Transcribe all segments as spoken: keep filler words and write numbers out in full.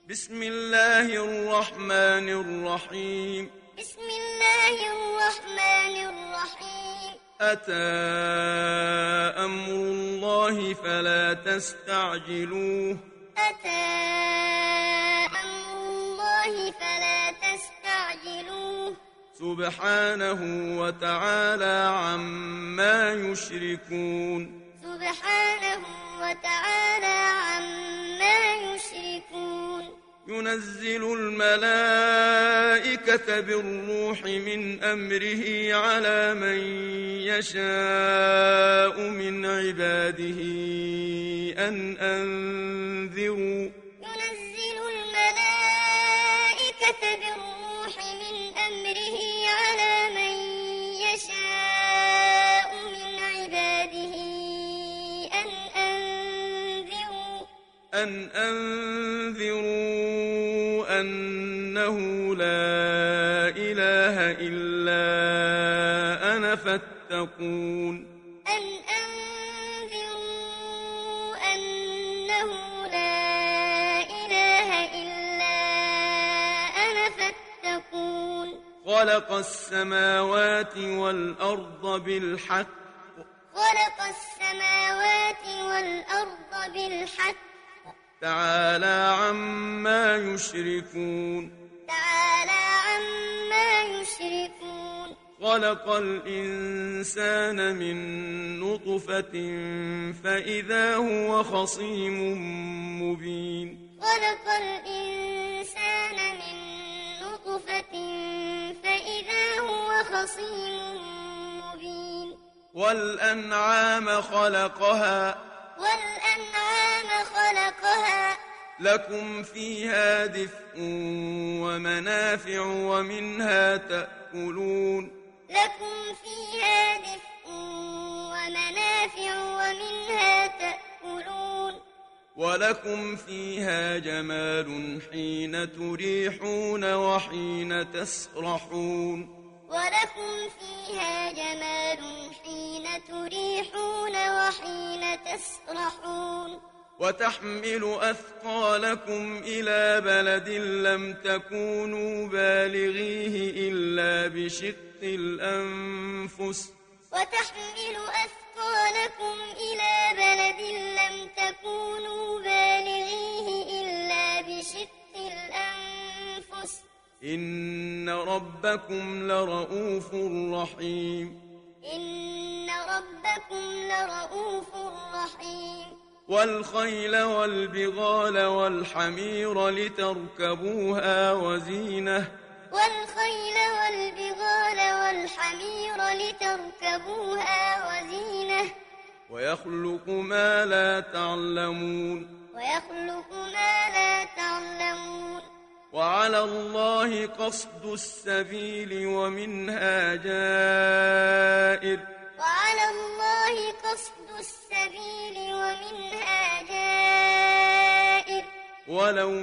بسم الله الرحمن الرحيم بسم الله الرحمن الرحيم أتى أمر الله فلا تستعجلوه أتى أمر الله فلا تستعجلوه سبحانه وتعالى عما يشركون سبحانه وتعالى عما يشركون ينزل الملائكة بالروح من أمره على من يشاء من عباده أن أنذروا ينزل الملائكة بالروح من أمره على من يشاء من عباده أن أنذروا أن أنذروا أنه لا إله إلا أنا فاتقون أن أنذروا أنه لا إله إلا أنا فاتقون خلق السماوات والأرض بالحق خلق السماوات والأرض بالحق تعالى عما يشركون تعالى عما يشركون خلق الإنسان من نطفة فإذا هو خصيم مبين خلق الإنسان من نطفة فإذا هو خصيم مبين والأنعام خلقها والأنعام خلقها لكم فيها دفء ومنافع ومنها تأكلون لكم فيها دفء ومنافع ومنها تأكلون ولكم فيها جمال حين تريحون وحين تسرحون ولكم فيها جمال حين تريحون وحين تسرحون وتحمل أثقالكم إلى بلد لم تكونوا بالغيه إلا بشق الأنفس وتحمل أثقالكم إلى بلد لم تكونوا بالغيه إلا بشق الأنفس إن ربكم لرؤوف رحيم إن ربكم لرؤوف رحيم والخيل والبغال والحمير لتركبوها وزينة والخيل والبغال والحمير لتركبوها وزينة ويخلق ما لا تعلمون ويخلق ما لا تعلمون وعلى الله قصد السبيل ومنها جائر وعلى الله قصد السبيل ومنها جائر ولو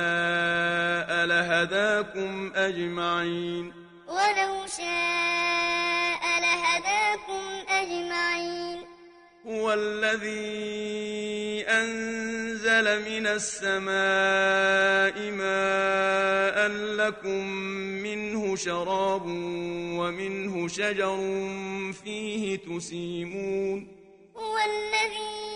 شاء لهداكم أجمعين ولو شاء لهداكم أجمعين هو الذي أنزل من السماء ماء لكم منه شراب ومنه شجر فيه تسيمون هو الذي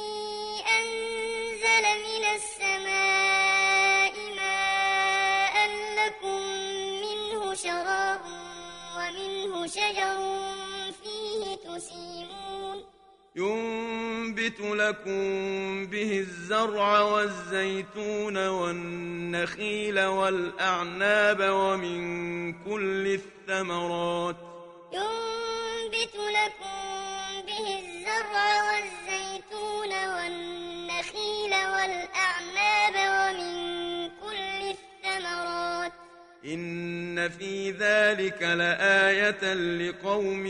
أنزل من السماء ماء لكم منه شراب ومنه شجر فيه تسيمون ينبت لكم به الزرع والزيتون والنخيل والأعناب ومن كل الثمرات ينبت لكم به الزرع والزيتون والنخيل والأعناب ومن كل الثمرات إن في ذلك لآية لقوم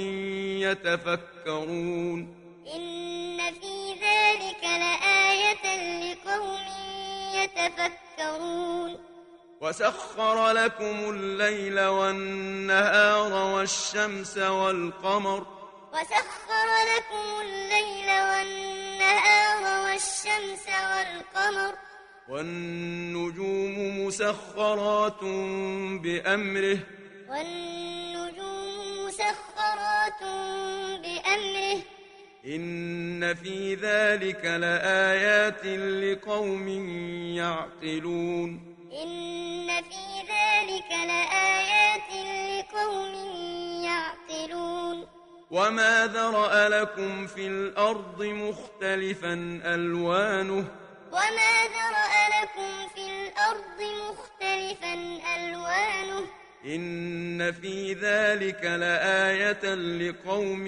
يتفكرون إن في ذلك لآية لقوم يتفكرون وسخر لكم الليل والنهار والشمس والقمر وسخر لكم الليل والنهار والشمس والقمر والنجوم مسخرات بأمره والنجوم مسخرات بأمره إن في ذلك لآيات لقوم يعقلون إن في ذلك لآيات لقوم يعقلون وما ذرأ لكم في الأرض مختلفا ألوانه وما ذرأ لكم في الأرض مختلفا ألوانه إن في ذلك لآية لقوم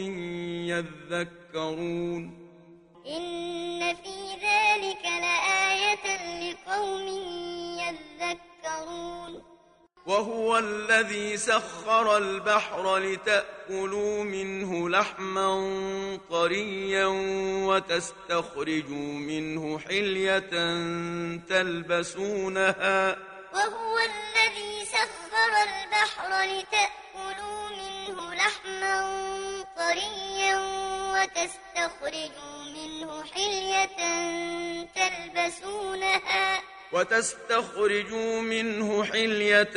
يذكرون إن في ذلك لآية لقوم يذكرون وهو الذي سخر البحر لتأكلوا منه لحما طريا وتستخرجوا منه حلية تلبسونها وهو الذي سخر البحر لتأكلوا منه لحما طريا وتستخرجوا منه حلية تلبسونها وتستخرجوا منه حلية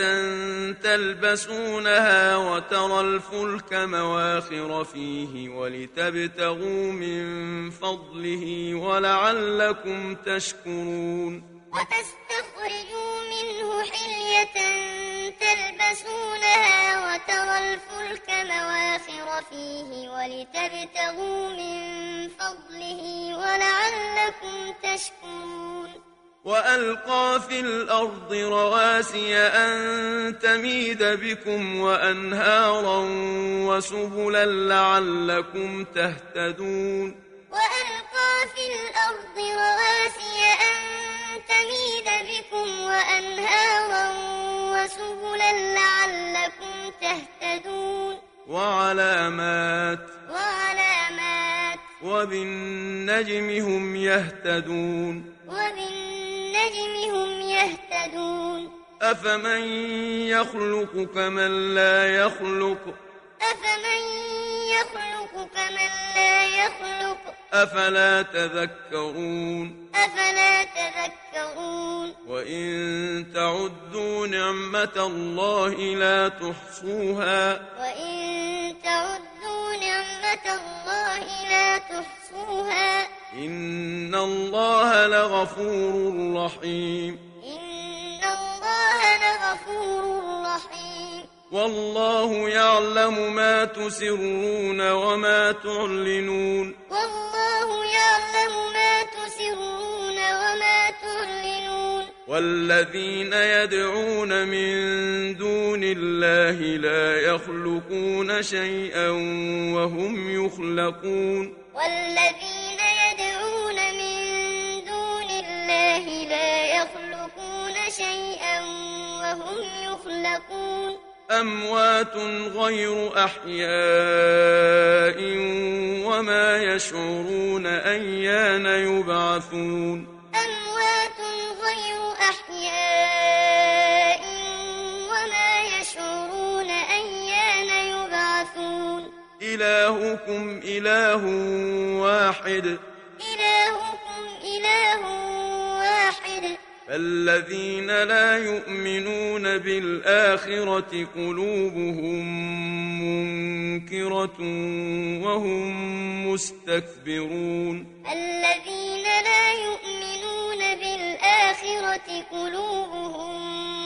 تلبسونها وترى الفلك مواخر فيه ولتبتغوا من فضله ولعلكم تشكرون وتستخرجوا منه حلية تلبسونها وترى الفلك مواخر فيه ولتبتغوا من فضله ولعلكم تشكرون وألقى في الأرض رواسي أن تميد بكم وأنهارا وسبلا لعلكم تهتدون وألقى في الأرض رواسي أن تميد بكم وأنهارا وسبلا لعلكم تهتدون وعلامات وعلامات وبالنجم هم يهتدون وبالنجم هم يهتدون أفمن يخلق كمن لا يخلق أفمن يخلق كمن لا يخلق أفلا تذكرون أفلا تذكرون وإن تعدوا نعمة الله لا تحصوها وإن تعدوا نعمة الله لا تحصوها إن الله لغفور رحيم إن الله لغفور رحيم والله يعلم ما تسرون وما تعلنون والله يعلم ما تسرون وما تعلنون والذين يدعون من دون الله لا يخلقون شيئا وهم يخلقون والذين يدعون من دون الله لا يخلقون شيئا وهم يخلقون أموات غير أحياء وما يشعرون أيان يبعثون أموات غير أحياء وما يشعرون أيان يبعثون إلهكم إله واحد إلهكم إله واحد فالذين لا يؤمنون بالآخرة قلوبهم منكرة وهم مستكبرون الذين لا يؤمنون بالآخرة قلوبهم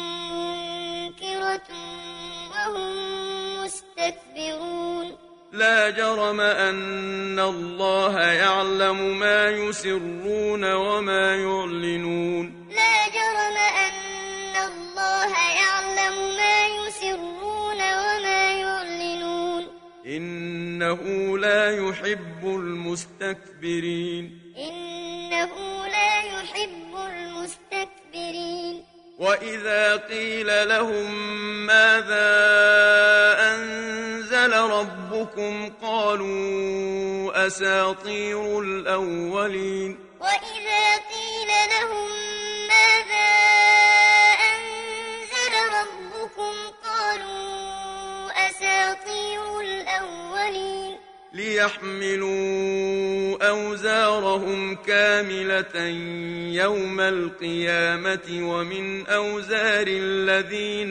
منكرة وهم مستكبرون لا جرم أن الله يعلم ما يسرون وما يعلنون لا جرم أن الله يعلم ما يسرون وما يعلنون إنه لا يحب المستكبرين إنه لا يحب المستكبرين وإذا قيل لهم ماذا أنزل ربكم قالوا أساطير الأولين وإذا قيل لهم ماذا أنزل ربكم قالوا أساطير الأولين ليحملوا أوزارهم أوزارهم كاملة يوم القيامة ومن أوزار الذين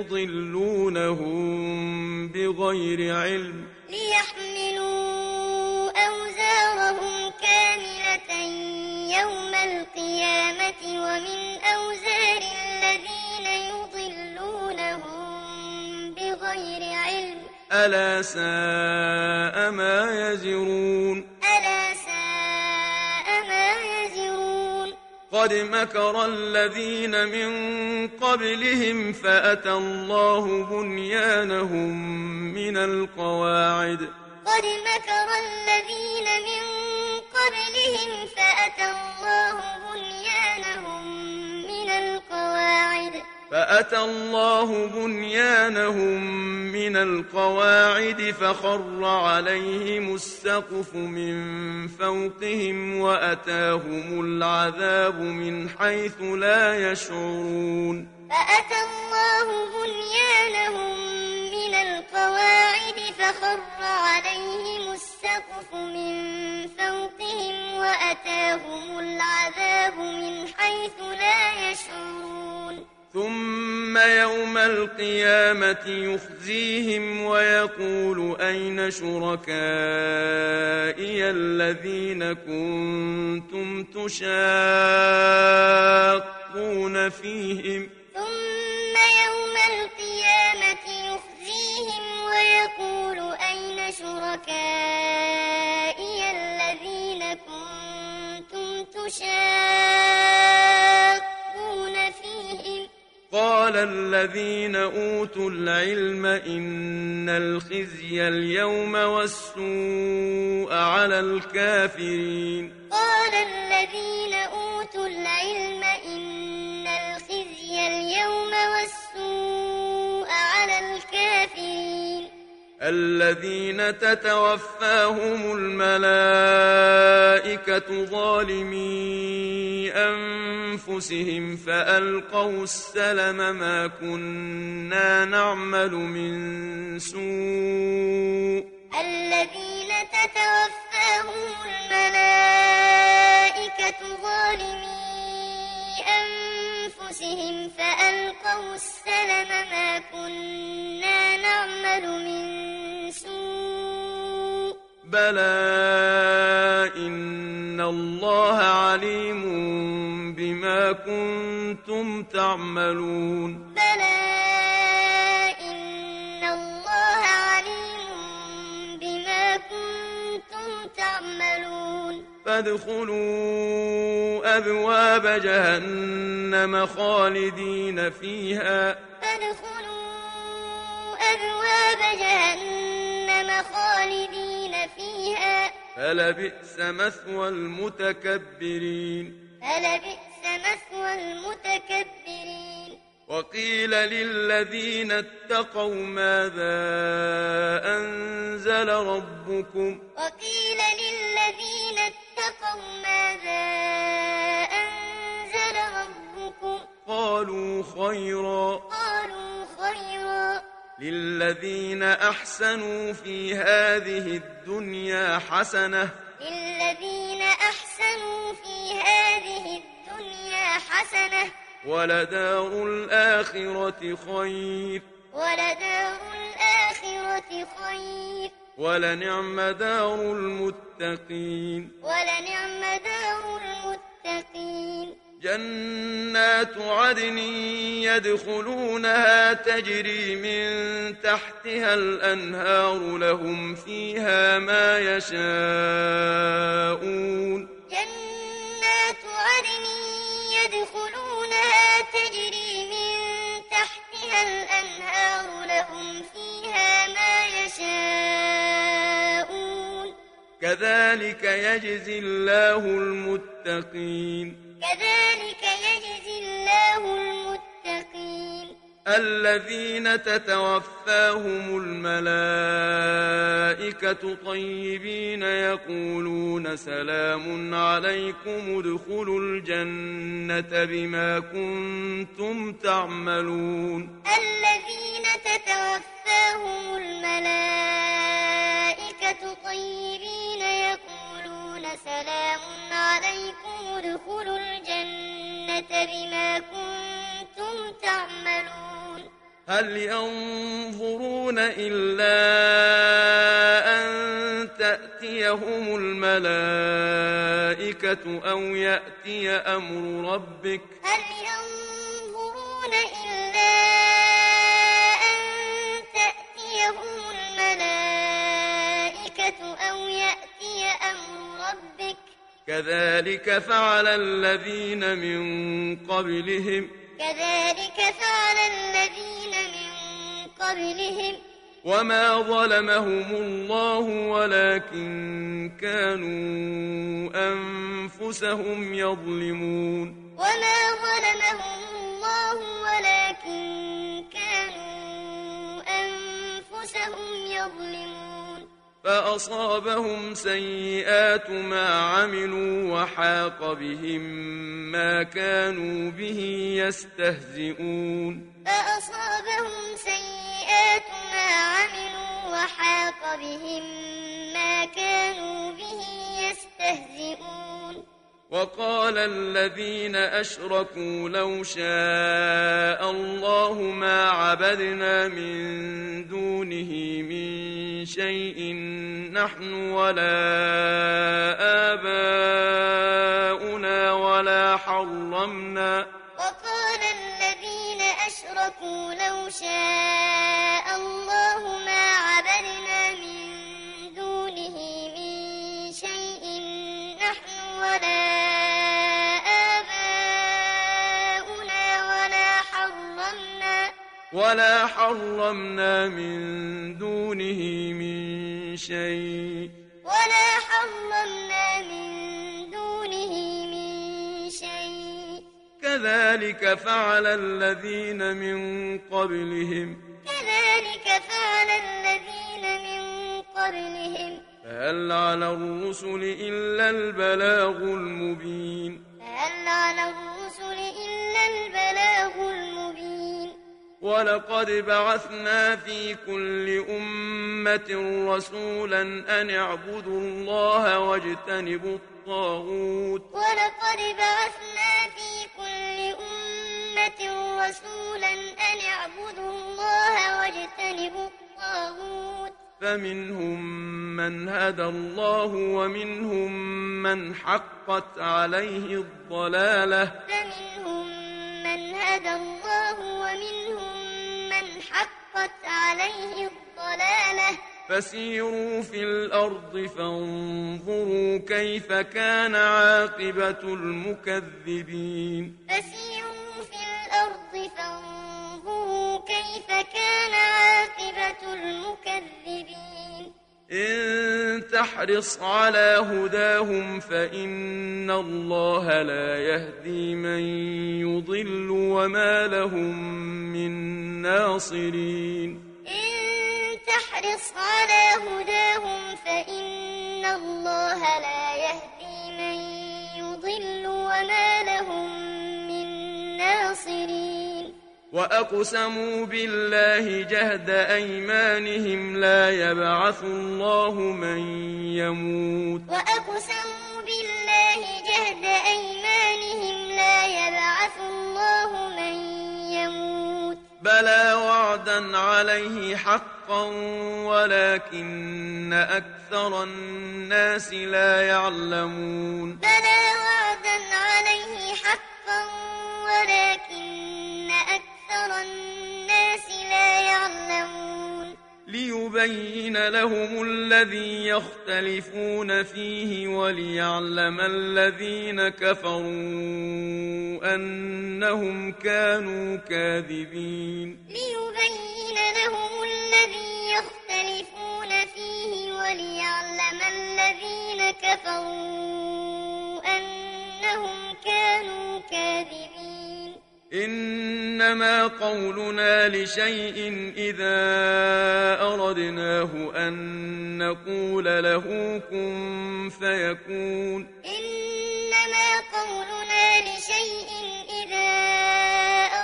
يضلونهم بغير علم ليحملوا أوزارهم كاملة يوم القيامة ومن أوزار الذين يضلونهم بغير علم ألا ساء ما يزرون ألا ساء ما يزرون قد مكر الذين من قبلهم فأتى الله بنيانهم من القواعد قد مكر الذين من قبلهم فأتى الله بنيانهم من القواعد فأتى الله بنيانهم من القواعد فخر عليهم السقف من فوقهم وأتاهم العذاب من حيث لا يشعرون فأتى الله بنيانهم من القواعد فخر عليهم السقف من فوقهم وأتاهم العذاب من حيث لا يشعرون ثم يوم القيامة يخزيهم ويقول أين شركائي الذين كنتم تشاقون فيهم ثم يوم القيامة يخزيهم ويقول أين شركائي الذين كنتم تشاقون فيهم قال الذين أوتوا العلم إن الخزي اليوم والسوء على الكافرين قال الذين أوتوا العلم إن الخزي اليوم والسوء على الكافرين الذين تتوفاهم الملائكة ظالمي أنفسهم فألقوا السلم ما كنا نعمل من سوء الذين تتوفاهم الملائكة ظالمي أنفسهم فألقوا السلم ما كنا نعمل من سوء بلى إن الله عليم بما كنتم تعملون بلى إن الله عليم بما كنتم تعملون فادخلوا أبواب جهنم خالدين فيها فادخلوا أبواب جهنم خالدين فيها فلبئس مثوى المتكبرين فلبئس مثوى المتكبرين وقيل للذين اتقوا ماذا أنزل ربكم وقيل للذين اتقوا ماذا أنزل ربكم قالوا خيرا قالوا خيرا للذين أحسنوا في هذه الدنيا حسنة للذين أحسنوا في هذه الدنيا حسنة ولدار الآخرة خير ولدار الآخرة خير ولنعم دار المتقين ولنعم دار المتقين جنات عدن يدخلونها تجري من تحتها الأنهار لهم فيها ما يشاءون جنات عدن يدخلونها تجري من تحتها الأنهار لهم فيها ما يشاءون كذلك يجزي الله المتقين كذلك يجزي الله المتقين الذين تتوفاهم الملائكة طيبين يقولون سلام عليكم ادخلوا الجنة بما كنتم تعملون الذين تتوفاهم الملائكة طيبين يقولون سلام سلام عليكم ادخلوا الجنة بما كنتم تعملون هل ينظرون إلا أن تأتيهم الملائكة أو يأتي أمر ربك هل ينظرون إلا أن تأتيهم الملائكة أو يأتي أمر ربك كذلك فعل الذين من قبلهم كذلك فعل الذين من قبلهم وما ظلمهم الله ولكن كانوا أنفسهم يظلمون وما ظلمهم الله ولكن كانوا أنفسهم يظلمون فأصابهم سيئات ما عملوا وحاق بهم ما كانوا به يستهزئون فأصابهم سيئات ما عملوا وحاق بهم ما كانوا به يستهزئون وقال الذين أشركوا لو شاء الله ما عبدنا من دونه من شيء نحن ولا آباؤنا ولا حرمنا وقال الذين أشركوا لو شاء الله ما عبدنا من دونه من شيء نحن ولا آباؤنا ولا حرمنا ولا حرمنا من دونه من شيء ولا حرمنا من دونه من شيء كذلك فعل الذين من قبلهم كذلك فعل الذين من قبلهم فهل على الرسل إلا البلاغ المبين فهل على الرسل إلا البلاغ المبين ولقد بعثنا في كل أمة رسولا أن اعبدوا الله واجتنبوا الطاغوت ولقد بعثنا في كل أمة رسولا أن اعبدوا الله واجتنبوا الطاغوت فمنهم من هدى الله ومنهم من حقت عليه الضلالة فمنهم من هدى الله ومنهم من حقت عليه الضلالة فسيروا في الأرض فانظروا كيف كان عاقبة المكذبين فسيروا في الأرض فانظروا كيف كان عاقبة المكذبين إن تحرص على هداهم فإن الله لا يهدي من يضل وما لهم من ناصرين إن تحرص على هداهم فإن الله لا يهدي من يضل وما لهم من ناصرين وأقسموا بالله جهد أيمانهم لا يبعث الله من يموت وأقسموا بالله جهد أيمانهم لا يبعث الله من يموت بلى وعدا عليه حقا ولكن أكثر الناس لا يعلمون بلى وعدا عليه حقا ولكن أكثر الناس لا يعلمون ليبين لهم الذي يختلفون فيه وليعلم الذين كفروا أنهم كانوا كاذبين ليبين لهم الذي يختلفون فيه وليعلم الذين كفروا أنهم كانوا كاذبين إنما قولنا لشيء إذا أردناه أن نقول له كن فيكون إنما قولنا لشيء إذا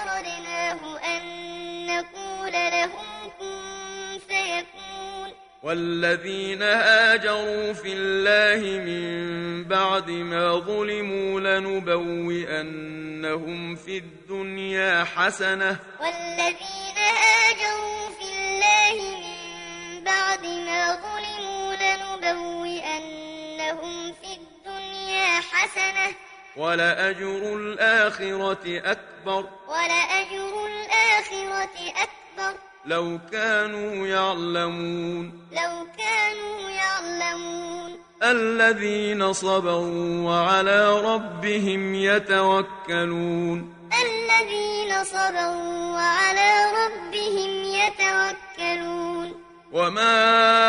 أردناه أن نقول له كن فيكون والذين هاجروا في الله من بعد ما ظلموا لنبوئنهم في الدنيا حسنة والذين هاجروا في الله من بعد ما ظلموا لنبوئنهم في الدنيا حسنة ولأجر الآخرة أكبر ولأجر الآخرة أكبر لو كانوا يعلمون لو كانوا يعلمون الذين صبروا وعلى ربهم يتوكلون الذين صبروا وعلى ربهم يتوكلون وما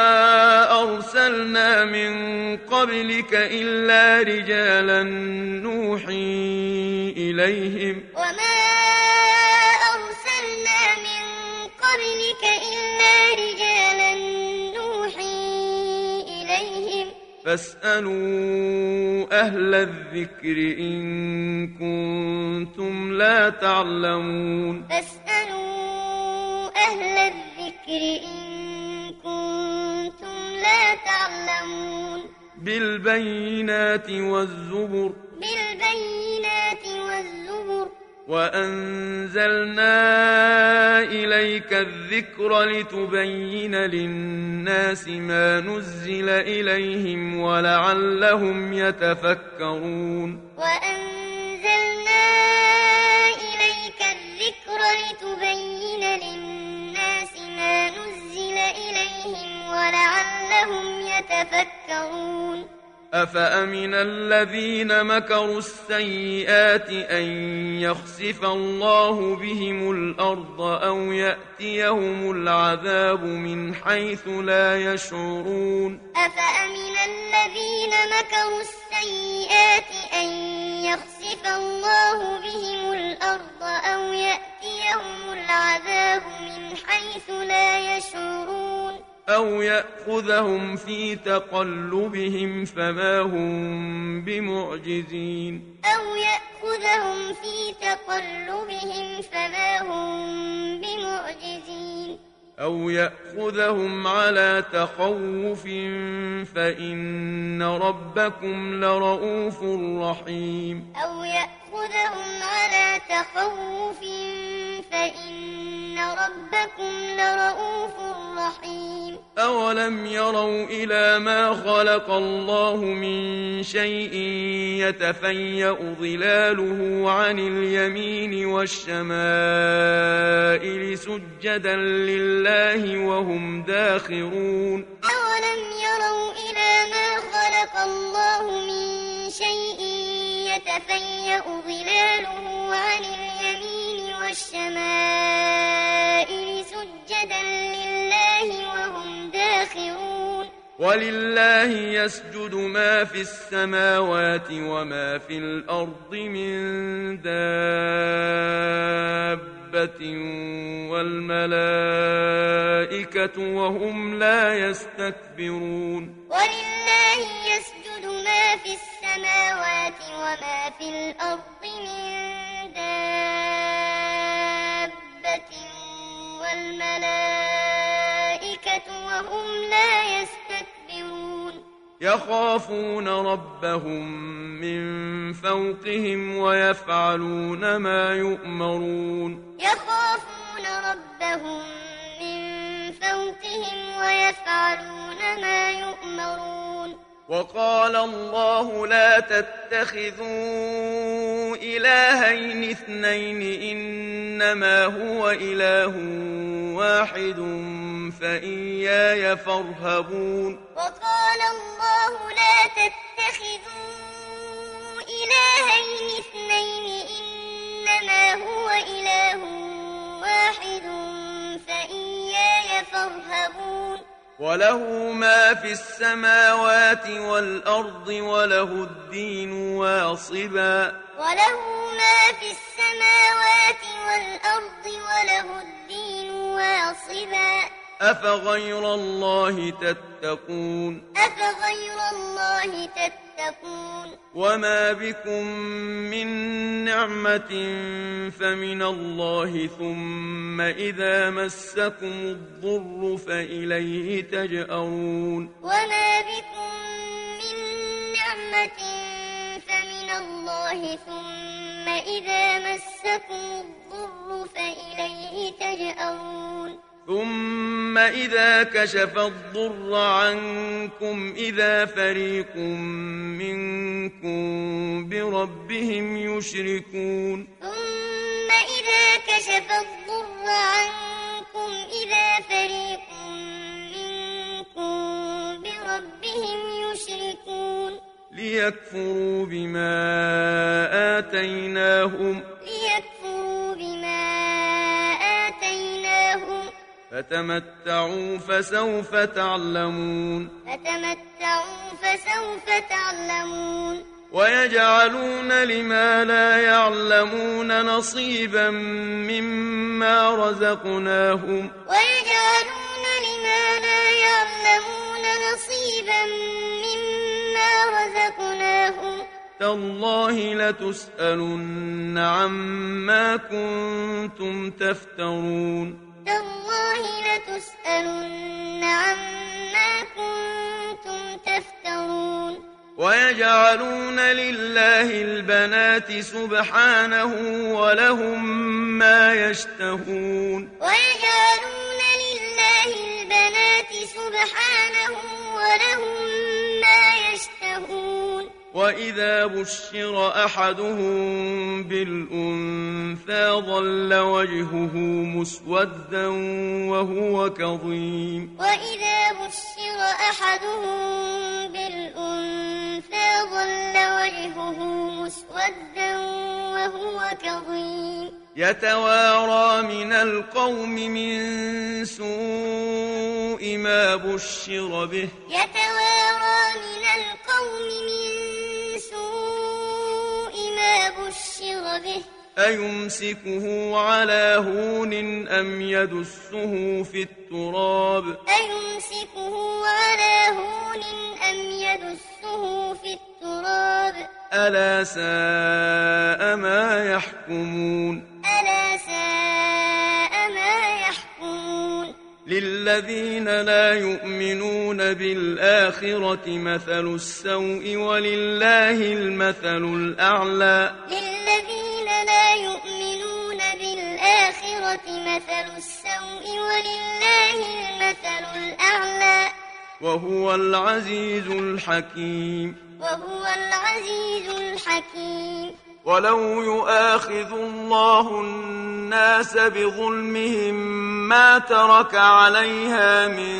أرسلنا من قبلك إلا رجالا نوحي إليهم وما أرسلنا من قبلك إلا رجالا نوحي إليهم فاسألوا أهل الذكر إن كنتم لا تعلمون فاسألوا أهل الذكر إن كنتم لا تعلمون بالبينات والزبر بالبينات والزبر وأنزلنا إليك الذكر لتبين للناس ما نزل إليهم ولعلهم يتفكرون وأنزلنا إليك الذكر لتبين للناس ما نزل إليهم ولعلهم يتفكرون أفأمن الذين مكروا السيئات أن يخسف الله بهم الأرض أو يأتيهم العذاب من حيث لا يشعرون أفأمن الذين مكروا السيئات أن يخسف الله بهم الأرض أو يأتيهم العذاب من حيث لا يشعرون أو يأخذهم في تقلبهم فما هم بمعجزين أو يأخذهم في تقلبهم فما هم بمعجزين أو يأخذهم على تخوف فإن ربكم لرؤوف رحيم أو يأخذهم على تخوف فإن ربكم لرؤوف رحيم أولم يروا إلى ما خلق الله من شيء يتفيأ ظلاله عن اليمين والشمائل سجدا لله وهم داخرون أولم يروا إلى ما خلق الله من شيء يتفيأ ظلاله عن اليمين والشمائل سجدا لله وهم داخرون ولله يسجد ما في السماوات وما في الأرض من دابة والملائكة وهم لا يستكبرون ولله يسجد ما في السماوات وما في الأرض من دابة والملائكة وهم لا يستكبرون يخافون ربهم من فوقهم ويفعلون ما يؤمرون يخافون ربهم من فوقهم ويفعلون ما يؤمرون وقال الله لا تتخذوا إلهين اثنين إنما هو إله واحد فإياي فارهبون وقال الله لا تتخذوا إلهين اثنين إنما هو إله واحد فإياي فارهبون وله ما في السماوات والأرض وله الدين واصبا وله ما في السماوات والأرض وله الدين واصبا أفغير الله تتقون أفغير الله تتقون وما بكم من نعمة فمن الله ثم إذا مسكم الضر فإليه تجأرون وما بكم من نعمة فمن الله ثم إذا مسكم الضر فإليه تجأرون ثم إذا كشف الضر عنكم إذا فريق منكم بربهم يشركون ثم إذا كشف الضر عنكم إذا فريق منكم بربهم يشركون ليكفروا بما آتيناهم ليكفروا بما آتيناهم فتمتعوا فسوف تعلمون فتمتعوا فسوف تعلمون ويجعلون لما لا يعلمون نصيبا مما رزقناهم ويجعلون لما لا يعلمون نصيبا مما رزقناهم تالله لتسألن عما كنتم تفترون تالله لتسألن عما كنتم تفترون ويجعلون لله البنات سبحانه ولهم ما يشتهون ويجعلون لله البنات سبحانه ولهم ما يشتهون وإذا بشر أحدهم بالأنثى ظل وجهه مسودا وهو كظيم وإذا بشر أحدهم بالأنثى ظل وجهه مسودا وهو كظيم يتوارى من القوم من سوء ما بشر به يتوارى من القوم من سوء ما بشر به أيمسكه على هون أم يدسه في التراب أيمسكه على هون أم يدسه في التراب ألا ساء ما يحكمون ألا ساء ما يحكمون للذين لا يؤمنون بالآخرة مثل السوء ولله المثل الأعلى للذين لا يؤمنون بالآخرة مثل السوء ولله المثل الأعلى وهو العزيز الحكيم وهو العزيز الحكيم ولو يؤاخذ الله الناس بظلمهم ما ترك عليها من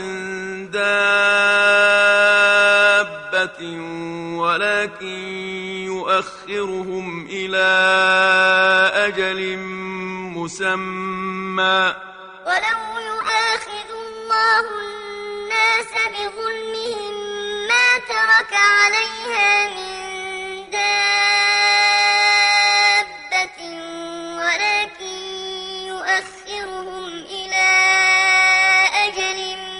دابة ولكن يؤخرهم إلى أجل مسمى ولو يؤاخذ الله الناس بظلمهم ما ترك عليها من دابة ولكن يؤخرهم إلى أجل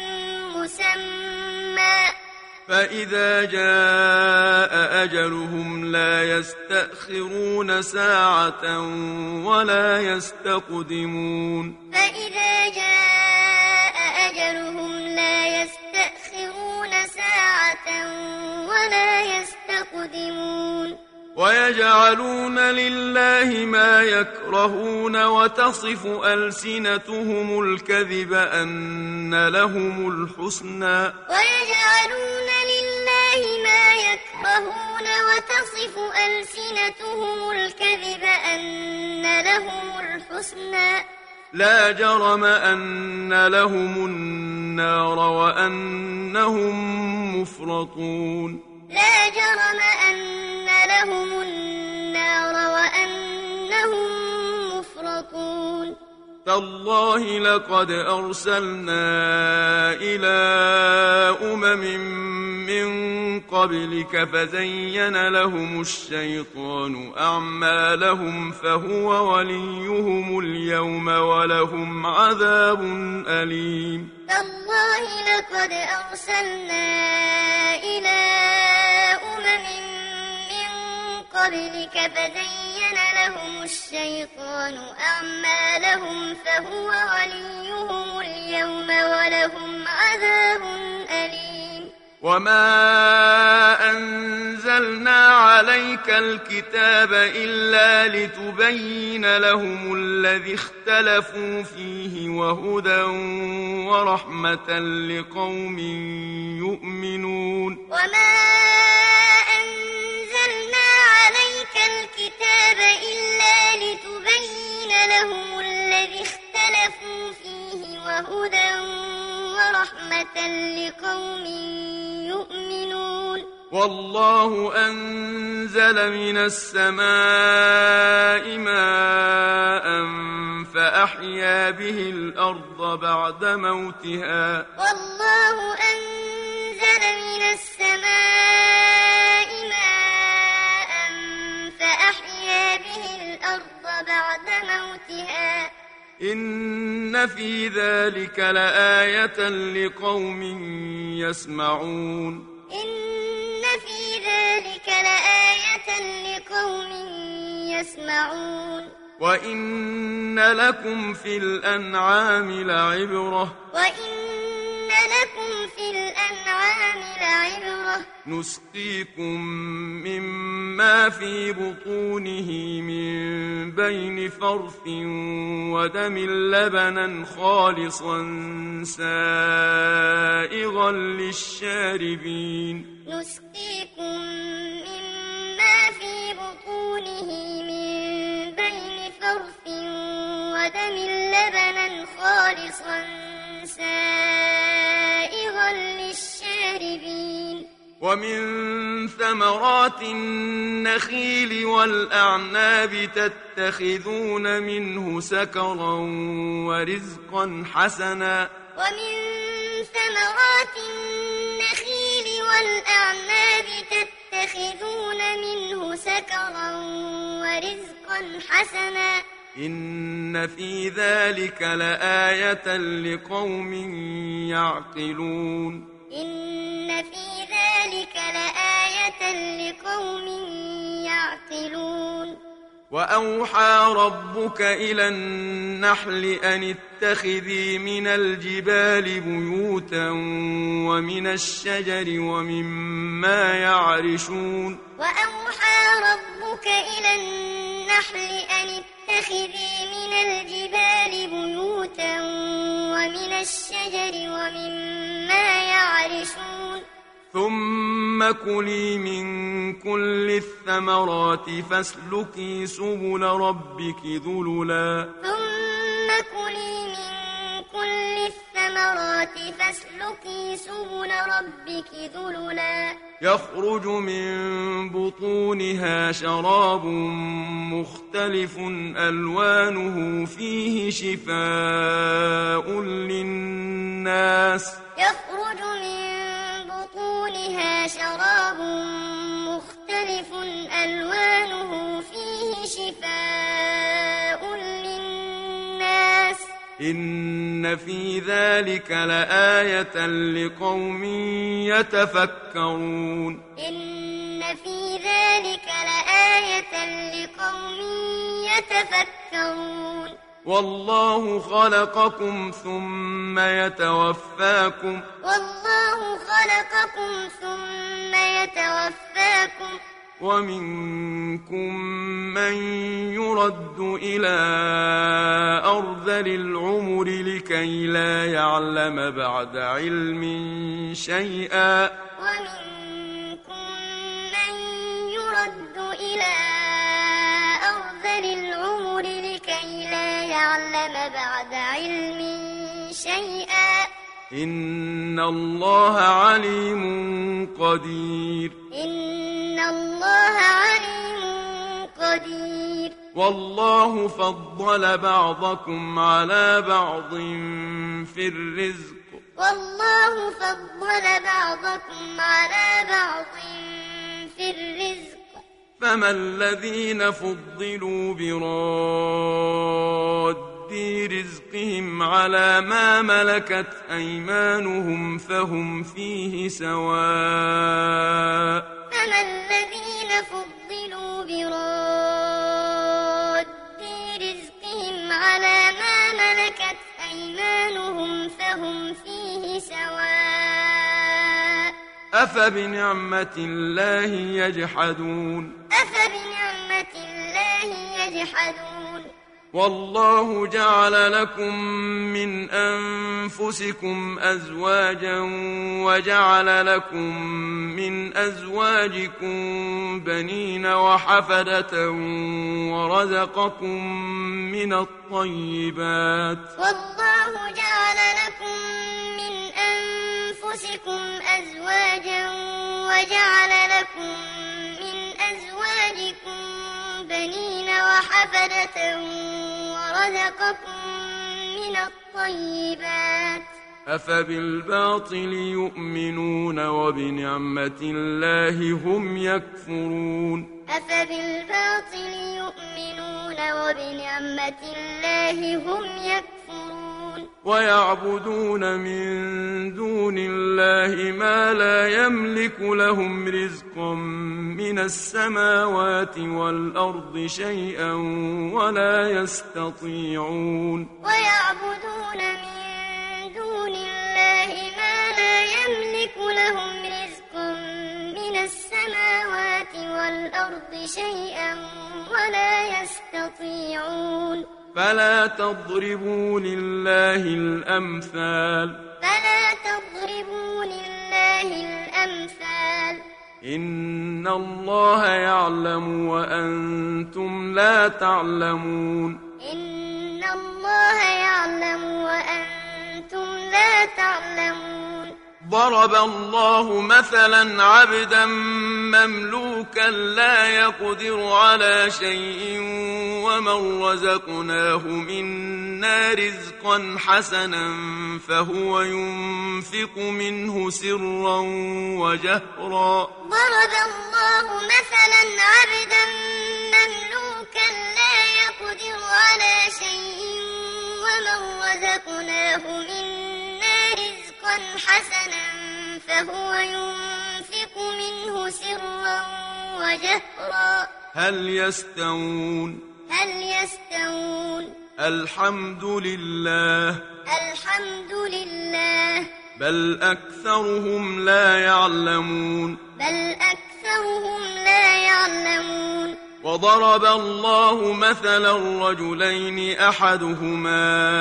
مسمى فإذا جاء أجلهم لا يستأخرون ساعة ولا يستقدمون فإذا جاء أجلهم لا يستأخرون ساعة ولا يستقدمون ويجعلون لله ما يكرهون وتصف ألسنتهم الكذب أن لهم الحسنى ويجعلون لله ما يكرهون وتصف ألسنتهم الكذب أن لهم الحسنى لا جرم أن لهم النار وأنهم مفرطون لا جرم أن لهم النار وأنهم مفرطون تالله لقد أرسلنا إلى أمم من قبلك فزين لهم الشيطان أعمالهم فهو وليهم اليوم ولهم عذاب أليم. تالله لقد أرسلنا إلى أمم من قبلك فزين لهم الشيطان أعمالهم فهو وليهم اليوم ولهم عذاب أليم. وما أنزلنا عليك الكتاب إلا لتبين لهم الذي اختلفوا فيه وهدى ورحمة لقوم يؤمنون. وما أنزلنا عليك الكتاب إلا لتبين لهم الذي اختلفوا فيه وهدى ورحمة لقوم يؤمنون. والله أنزل من السماء ماء فأحيا به الأرض بعد موتها. والله أنزل من السماء ماء فأحيا به الأرض بعد موتها. إن في ذلك لآية لقوم يسمعون. إن في ذلك لآية لقوم يسمعون. وإن لكم في الأنعام لعبرة. وإن لكم في الأنعام لعبرة. نسقيكم مما في بطونه من بين فرث ودم لبنا خالصا سائغا للشاربين. نسقيكم مما في بطونه من بين فرث ودم لبنا خالصا سائغا للشاربين. ومن ثمرات النخيل والأعناب تتخذون منه سكرا ورزقا حسنا. ومن ثمرات النخيل والأعناب تتخذون منه سكرا ورزقا حسنا. إن في ذلك لآية لقوم يعقلون. إن في ذلك لآية لقوم يعقلون. وأوحى ربك إلى النحل أن اتخذي من الجبال بيوتا ومن الشجر ومما يعرشون. وأوحى ربك إلى النحل أن اتخذي من الجبال بيوتا ومن الشجر ومما يعرشون. ثم كلي من كل الثمرات فاسلكي سبل ربك ذللا. ثم كلي من كل الثمرات فاسلكي سبل ربك ذللا. يخرج من بطونها شراب مختلف ألوانه فيه شفاء للناس. يخرج من بطونها شراب مختلف ألوانه فيه شفاء للناس. إن في ذلك لآية لقوم يتفكرون. إن في ذلك لآية لقوم يتفكرون. والله خلقكم ثم يتوفاكم. والله خلقكم ثم يتوفاكم. ومنكم من يرد إلى أرذل العمر لكي لا يعلم بعد علم شيئا. ومنكم من يرد إلى أرذل العمر لكي لا يعلم بعد علم شيئا. إن الله عليم قدير. إن الله عليم قدير. والله فضل بعضكم على بعض في الرزق. والله فضل بعضكم على بعض في الرزق فما الذين فضلوا براد رزقهم على ما ملكت أيمانهم فهم فيه سواء فما الذين فضلوا براد رزقهم على ما ملكت أيمانهم فهم فيه سواء أفبنعمة الله يجحدون أفبنعمة الله يجحدون والله جعل لكم من أنفسكم أزواجا وجعل لكم من أزواجكم بنين وحفدة ورزقكم من الطيبات والله جعل لكم من أنفسكم أزواجا وجعل لكم من أزواجكم بنين وحفدة ورزقكم من الطيبات أفبالباطل يؤمنون وبنعمة الله هم يكفرون أفبالباطل يؤمنون وبنعمة الله هم يكفرون ويعبدون من دون الله ما لا يملك لهم رزقا من السماوات والأرض شيئا ولا يستطيعون ويعبدون من دون الله ما لا يملك لهم رزقا من السماوات والأرض شيئا ولا يستطيعون فلا تضربوا لله الأمثال فلا تضربوا لله الأمثال إن الله يعلم وأنتم لا تعلمون إن الله يعلم وأنتم لا تعلمون ضرب الله مثلا عبدا مملوكا لا يقدر على شيء ومن رزقناه منا رزقا حسنا فهو ينفق منه سرا وجهرا ضرب الله مثلا عبدا مملوكا لا يقدر على شيء ومن رزقناه منا رزقا حسنا فهو ينفق منه سرا وجهرا هل يستوون هل يستوون الحمد لله الحمد لله بل أكثرهم لا يعلمون بل أكثرهم لا يعلمون وضرب الله مثلا رجلين أحدهما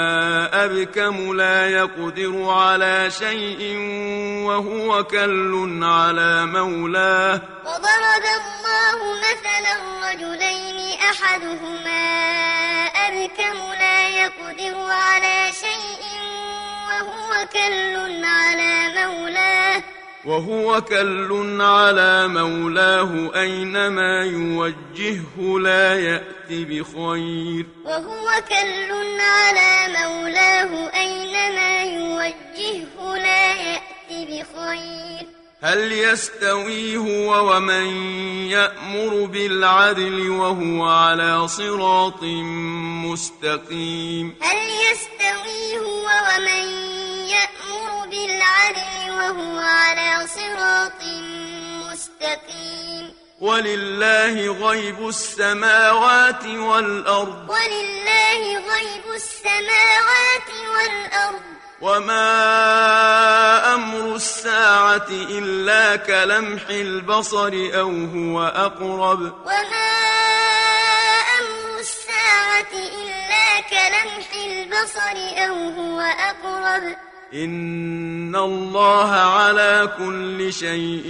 أبكم لا يقدر على شيء وهو كل على مولاه وضرب الله مثلا رجلين أحدهما أبكم لا يقدر على شيء وهو كل على مولاه وهو كل على مولاه أينما يوجهه لا يأتي بخير وهو كل على مولاه أينما يوجهه لا يأتي بخير هل يستوي هو ومن يأمر بالعدل وهو على صراط مستقيم هل يستوي هو ومن يأمر بالعدل وهو على صراط مستقيم ولله غيب السماوات والأرض ولله غيب السماوات والأرض وما أمر الساعة إلا كلمح البصر أو هو أقرب وما أمر الساعة إلا كلمح البصر أو هو أقرب إن الله على كل شيء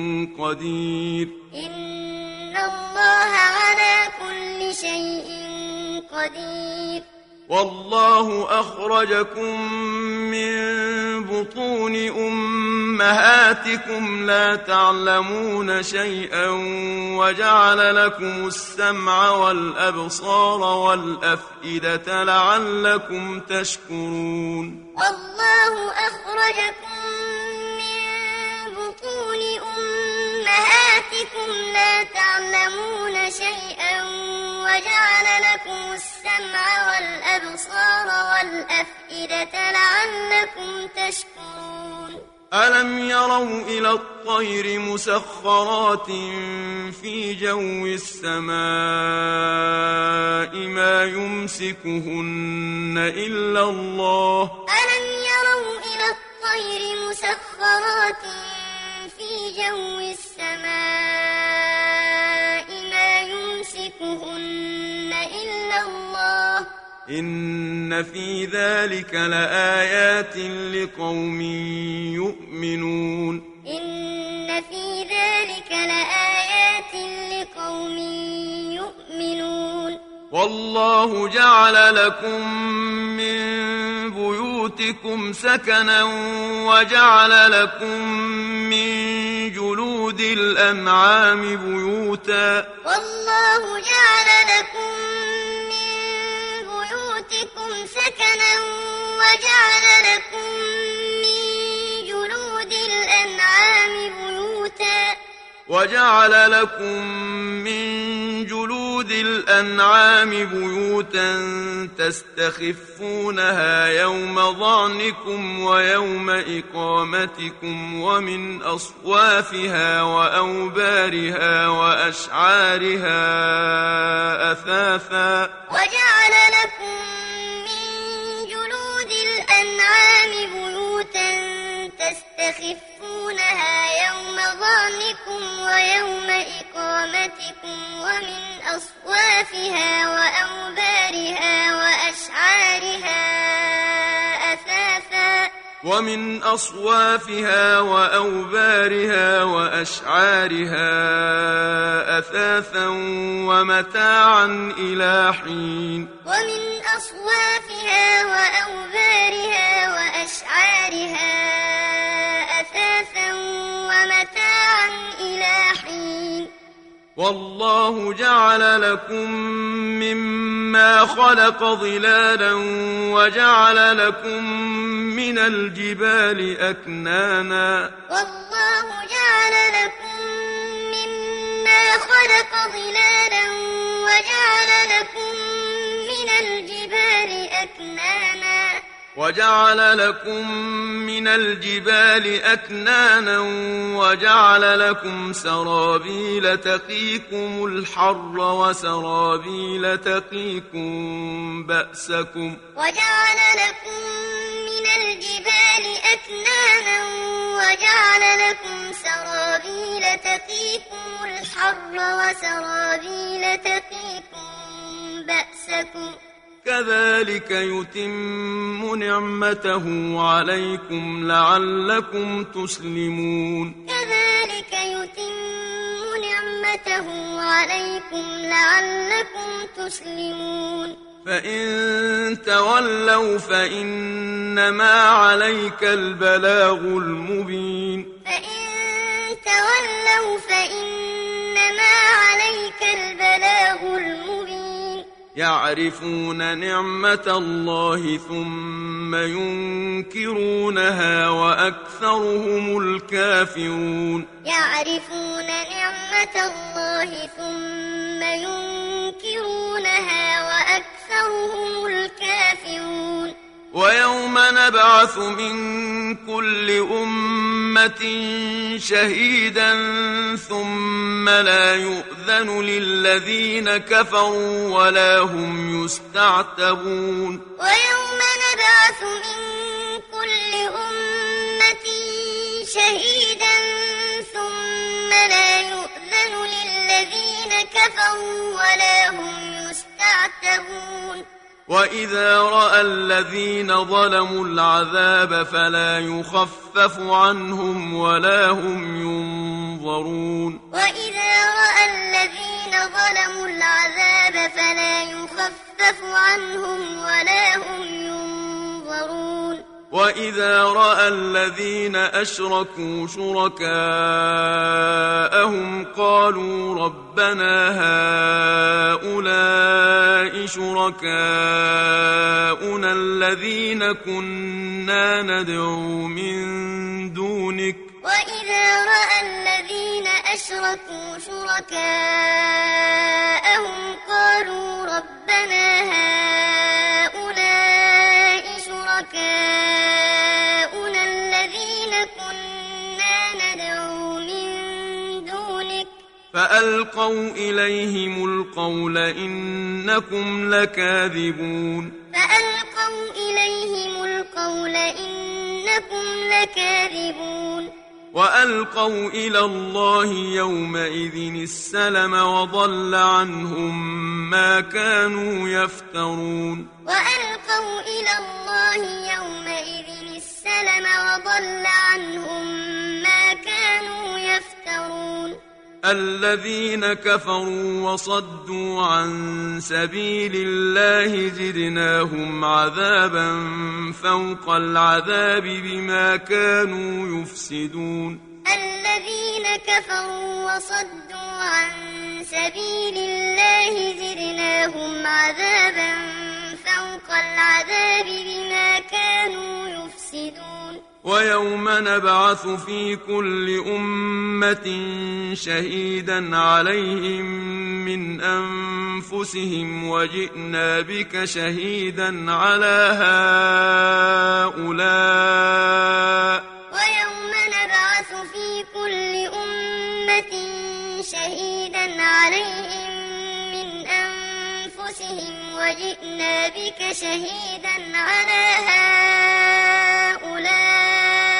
قدير إن الله على كل شيء قدير والله أخرجكم من بطون أمهاتكم لا تعلمون شيئا وجعل لكم السمع والأبصار والأفئدة لعلكم تشكرون والله أخرجكم من بطون أمهاتكم لا تعلمون شيئا وجعل لكم السمع والأبصار والأفئدة لعلكم تشكرون ألم يروا إلى الطير مسخرات في جو السماء ما يمسكهن إلا الله ألم يروا إلى الطير مسخرات في جو السماء ما يمسكهن إلا الله إن في ذلك لآيات لقوم يؤمنون إن في ذلك لآيات لقوم يؤمنون والله جعل لكم من بيوتكم سكنا وجعل لكم من جلود الأنعام بيوتا والله جعل لكم من بيوتكم سكنا وجعل لكم من جلود الأنعام بيوتا وجعل لكم من جلود الأنعام بيوتا تستخفونها يوم ظعنكم ويوم إقامتكم ومن أصوافها وأوبارها وأشعارها أثاثا وجعل لكم من جلود الأنعام بيوتا تستخفونها يوم ظعنكم ويوم إقامتكم ومن أصوافها وأوبارها وأشعارها أثاثا ومن أصوافها وأوبارها وأشعارها أثاثا ومتاعا إلى حين ومن أصوافها وأوبارها وأشعارها أثاثا ومتاعا إلى حين والله جعل لكم مما خلق ظلالا وجعل لكم من الجبال أكنانا والله جعل لكم مما خلق ظلالا وجعل لكم من الجبال أكنانا وجعل لكم من الجبال أكنانا وجعل لكم سرابيل تقيكم الحر وسرابيل تقيكم بأسكم وجعل لكم من الجبال أكنانا وجعل لكم سرابيل تقيكم الحر وسرابيل تقيكم بأسكم كذلك يتم نعمته عليكم لعلكم تسلمون كذلك يتم نعمته عليكم لعلكم تسلمون فإن تولوا فإنما عليك البلاغ المبين فإن تولوا فإنما عليك البلاغ المبين يعرفون نعمة الله ثم ينكرونها وأكثرهم الكافرون يعرفون نعمة الله ثم ينكرونها وأكثرهم الكافرون ويوم نبعث من كل أمة شهيدا ثم لا يؤذن للذين كفروا ولا هم يستعتبون ويوم نبعث من كل أمة شهيدا ثم لا يؤذن للذين كفروا ولا هم يستعتبون وإذا رأى الذين ظلموا العذاب فلا يخفف عنهم ولا هم ينظرون وإذا رأى الذين ظلموا العذاب فلا يخفف عنهم ولا هم ينظرون وإذا رأى الذين أشركوا شركاءهم قالوا ربنا هؤلاء شركاؤنا الذين كنا ندعو من دونك وإذا رأى الذين أشركوا شركاءهم قالوا ربنا هؤلاء شركاؤنا الذين كنا ندعو من دونك فألقوا إليهم القول إنكم لكاذبون فألقوا إليهم القول إنكم لكاذبون وألقوا إلى الله يومئذ السلم وضل عنهم ما كانوا يفترون وألقوا إلى الله يومئذ السلم وضل عنهم ما كانوا يفترون الذين كفروا وصدوا عن سبيل الله زدناهم عذابا فوق العذاب بما كانوا يفسدون الذين كفروا وصدوا عن سبيل الله زدناهم عذابا فوق العذاب بما كانوا يفسدون ويوم نبعث في كل أمة شهيدا عليهم من أنفسهم وجئنا بك شهيدا على هؤلاء ويوم نبعث في كل أمة شهيدا عليهم من أنفسهم وجئنا بك شهيدا على هؤلاء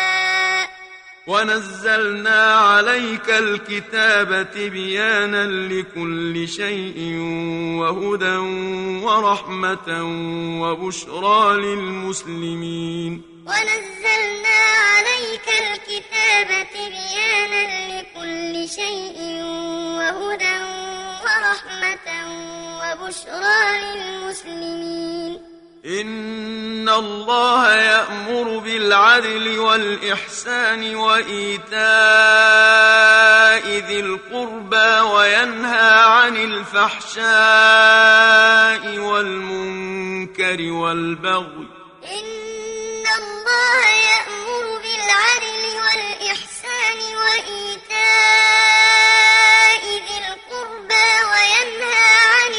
ونزلنا عليك الكتاب تبيانا لكل شيء وهدى ورحمة وبشرى للمسلمين ونزلنا عليك الكتاب تبيانا لكل شيء وهدى ورحمة وبشرى للمسلمين إن الله يأمر بالعدل والإحسان وإيتاء ذي القربى وينهى عن الفحشاء والمنكر والبغي إن الله يأمر بالعدل والإحسان وإيتاء ذي القربى وينهى عن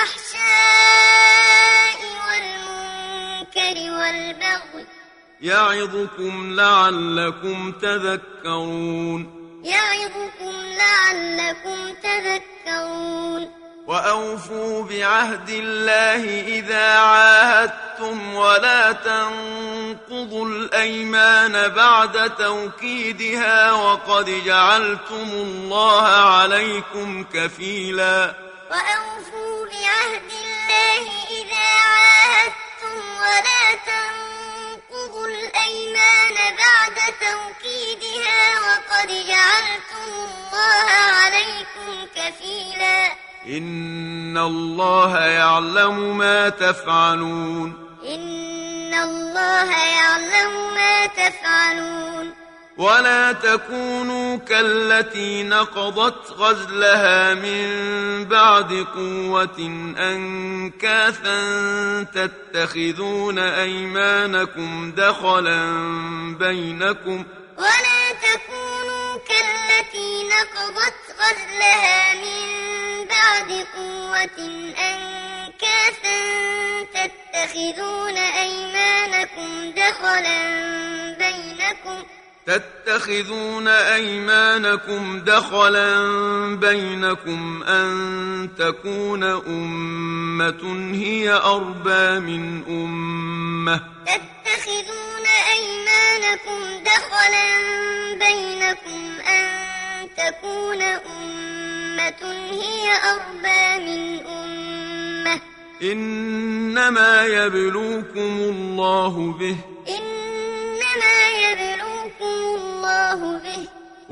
الفحشاء والمنكر والبغي يعظكم لعلكم تذكرون يعظكم لعلكم تذكرون وأوفوا بعهد الله إذا عاهدتم ولا تنقضوا الأيمان بعد توكيدها وقد جعلتم الله عليكم كفيلا وأوفوا بعهد الله إذا عاهدتم ولا تنقضوا الأيمان بعد توكيدها وقد جعلتم الله عليكم كفيلا إن الله يعلم ما تفعلون إن الله يعلم ما تفعلون ولا تكونوا كالتي نقضت غزلها من بعد قوة أنكاثا تتخذون أيمانكم دخلا بينكم ولا تكونوا كالتي نقضت غزلها من بعد قوة أنكاثا تتخذون أيمانكم دخلا بينكم تتخذون أيمانكم دخلا بينكم أن تكون أمة هي أربى من أمة تتخذون أيمانكم دخلا بينكم أن تكون أمة هي أربى من أمة إنما يبلوكم الله به إنما يبلوكم الله به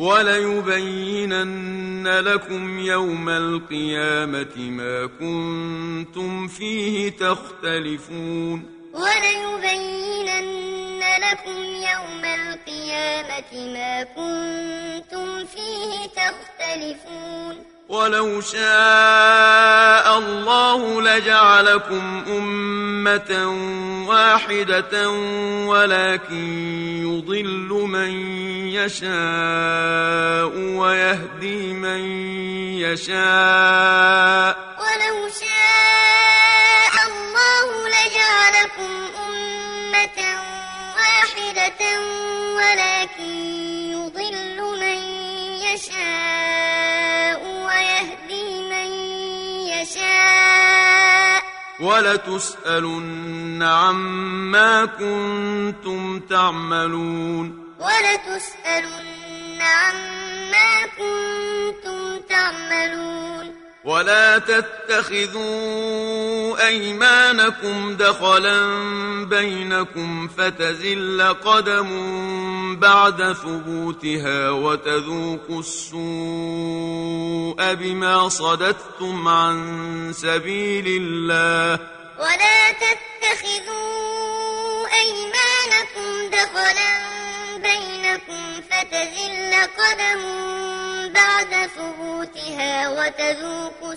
وليبينن لكم يوم القيامة ما كنتم فيه تختلفون وليبينن لكم يوم القيامة ما كنتم فيه تختلفون ولو شاء الله لجعلكم أمة واحدة ولكن يضل من يشاء ويهدي من يشاء ولو شاء الله لجعلكم أمة واحدة ولكن يضل من يشاء ويهدي من يشاء ولتسألن عما كنتم تعملون ولتسألن عما كنتم تعملون ولا تتخذوا أيمانكم دخلا بينكم فتزل قدم بعد ثبوتها وتذوقوا السوء بما صددتم عن سبيل الله ولا تتخذوا أيمانكم دخلا بينكم فتزل قدم بعد ثبوتها وتذوقوا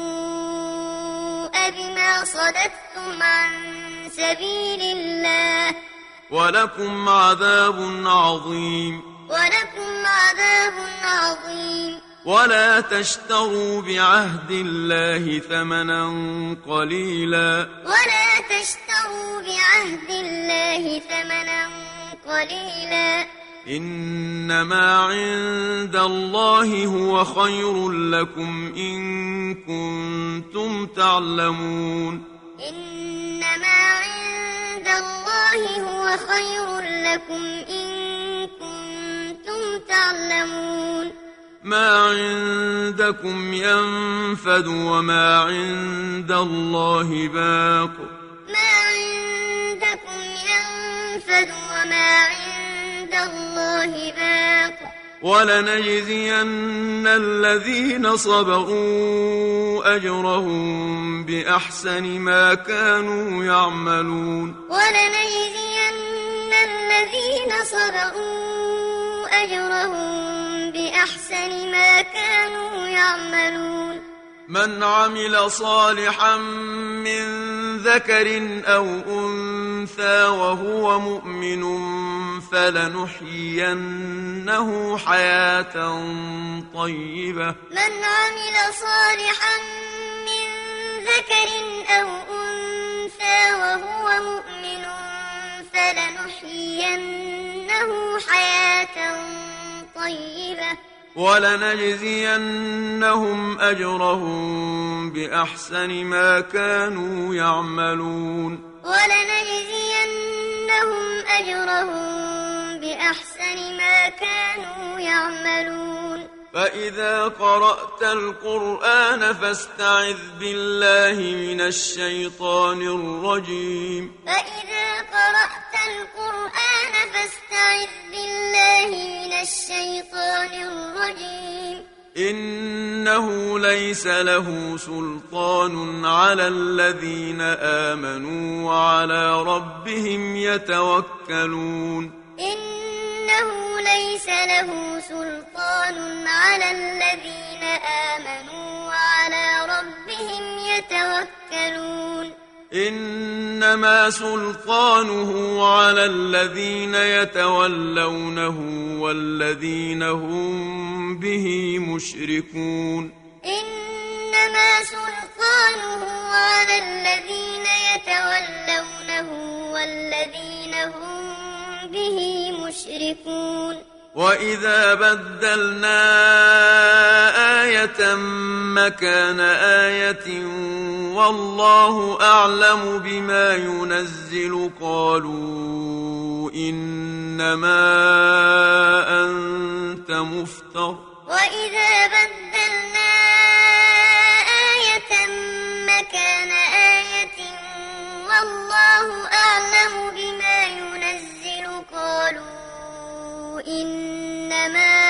السوء بما صددتم عن سبيل الله ولكم عذاب عظيم ولكم عذاب عظيم ولا تشتروا بعهد الله ثمنا قليلا ولا تشتروا بعهد الله ثمنا قليلا إنما عند الله هو خير لكم إن كنتم تعلمون إنما عند الله هو خير لكم إن كنتم تعلمون ما عندكم ينفد وما عند الله باق ما عندكم ينفد وما عند الله باق ولنجزين الذين صبروا أجرهم بأحسن ما كانوا يعملون ولنجزين الذين صبروا أجرهم بأحسن ما كانوا يعملون من عمل صالحا من ذكر أو أنثى وهو مؤمن فلنحيينه حياة طيبة من عمل صالحا من ذكر أو أنثى وهو مؤمن فلنحيينه حياة طيبة ولنجزينهم أجرهم بأحسن ما كانوا يعملون ولنجزينهم أجرهم بأحسن ما كانوا يعملون فإذا قرأت القرآن فاستعذ بالله من الشيطان الرجيم فإذا قرأت القرآن فاستعذ بالله من الشيطان الرجيم إنه ليس له سلطان على الذين آمنوا وعلى ربهم يتوكلون إنه ليس له سلطان على الذين آمنوا وعلى ربهم يتوكلون إنما سلطانه على الذين يتولونه والذين هم به مشركون إنما سلطانه على الذين يتولونه والذين هم به مشركون وإذا بدلنا آية مكان آية والله أعلم بما ينزل قالوا إنما أنت مفتر وإذا بدلنا آية مكان آية والله أعلم بما ينزل قالوا إنما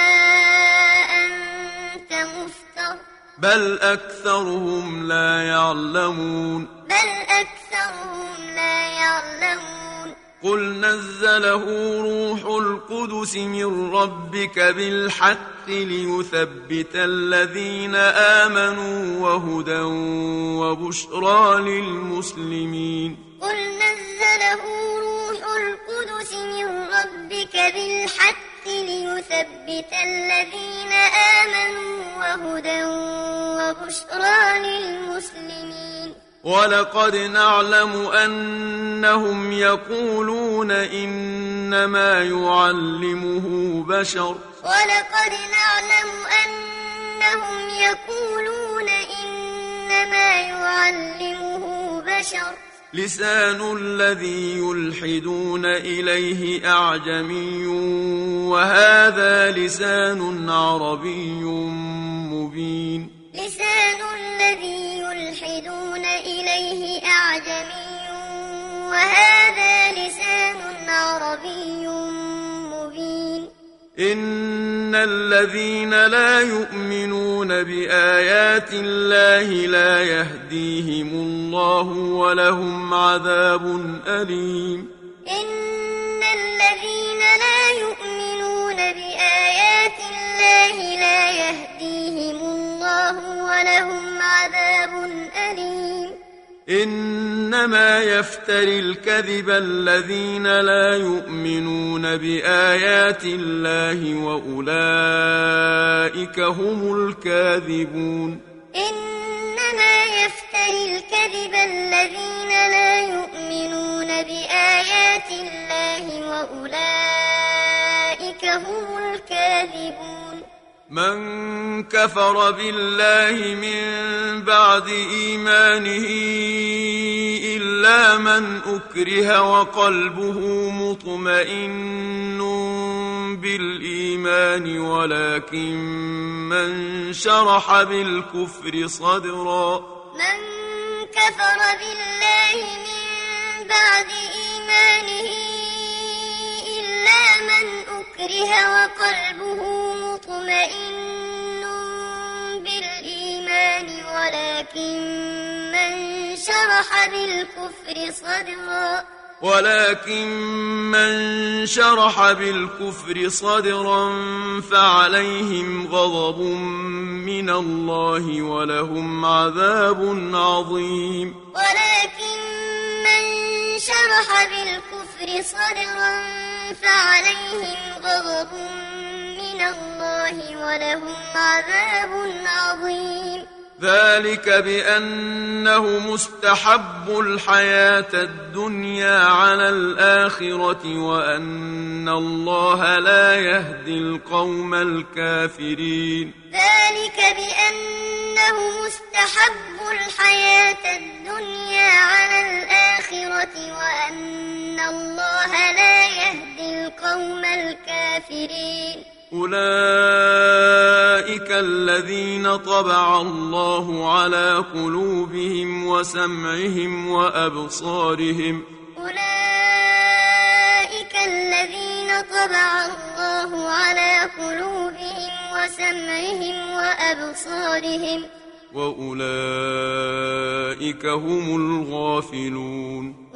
أنت مفتر بل أكثرهم لا يعلمون بل أكثرهم لا يعلمون قل نزله روح القدس من ربك بالحق ليثبت الذين آمنوا وهدى وبشرى للمسلمين قل نزله روح القدس من ربك بالحق ليثبت الذين آمنوا وهدى وبشرى للمسلمين ولقد نعلم أنهم يقولون إنما يعلمه بشر ولقد نعلم أنهم يقولون إنما يعلمه بشر لسان الذي يلحدون إليه أعجمي وهذا لسان عربي مبين لسان الذي يلحدون إليه أعجمي وهذا لسان عربي مبين إن الذين لا يؤمنون بآيات الله لا يهديهم الله ولهم عذاب أليم إن الذين لا يؤمنون بآيات الله لا يهديهم الله ولهم عذاب أليم إنما يفتري الكذب الذين لا يؤمنون بآيات الله وأولئك هم الكاذبون إنما يفتري الكذب الذين لا يؤمنون بآيات الله وأولئك هم الكاذبون من كفر بالله من بعد إيمانه إلا من أكره وقلبه مطمئن بالإيمان ولكن من شرح بالكفر صدرا من كفر بالله من بعد إيمانه إلا من أكره وقلبه مطمئن بالإيمان ولكن من شرح بالكفر صدرا ولكن من شرح بالكفر صدرا فعليهم غضب من الله ولهم عذاب عظيم ولكن من شرح بالكفر صدرا فعليهم غضب من الله ولهم عذاب عظيم ذلك بأنه مستحب الحياة الدنيا على الآخرة وأن الله لا يهدي القوم الكافرين ذلك بأنه مستحب الحياة الدنيا على الآخرة وأن الله لا يهدي القوم الكافرين أولئك الذين طبع الله على قلوبهم وسمعهم وأبصارهم أولئك الذين طبع الله على قلوبهم وسمعهم وأبصارهم وأولئك هم الغافلون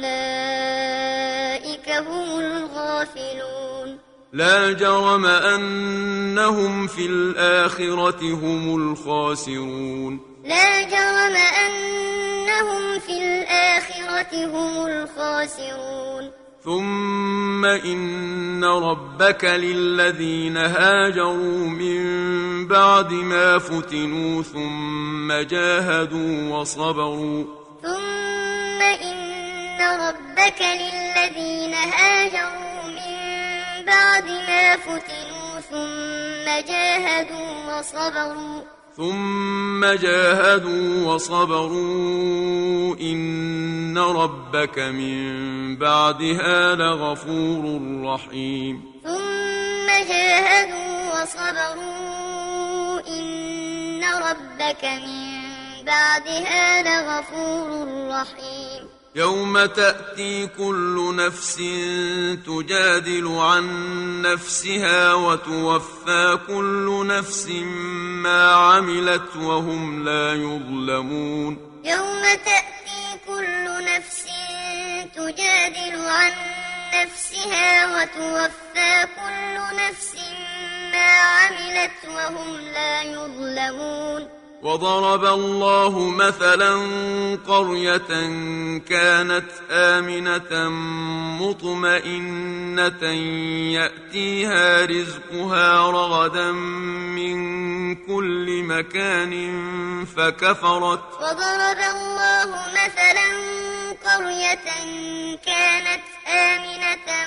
وأولئك هم الغافلون لا جرم أنهم في الآخرة هم الخاسرون لا جرم أنهم في الآخرة هم الخاسرون ثم إن ربك للذين هاجروا من بعد ما فتنوا ثم جاهدوا وصبروا ثم إن ربك للذين هاجروا من بعد ما فتنوا ثم جاهدوا وصبروا ثم جاهدوا وصبروا إن ربك من بعدها لغفور رحيم ثم جاهدوا وصبروا إن ربك من بعدها لغفور رحيم يوم تأتي كل نفس تجادل عن نفسها وتوفى كل نفس ما عملت وهم لا يظلمون يوم تأتي كل نفس تجادل عن نفسها وتوفى كل نفس ما عملت وهم لا يظلمون وضرب الله مثلا قرية كانت آمنة مطمئنة يأتيها رزقها رغدا من كل مكان فكفرت وضرب الله مثلا قرية كانت آمنة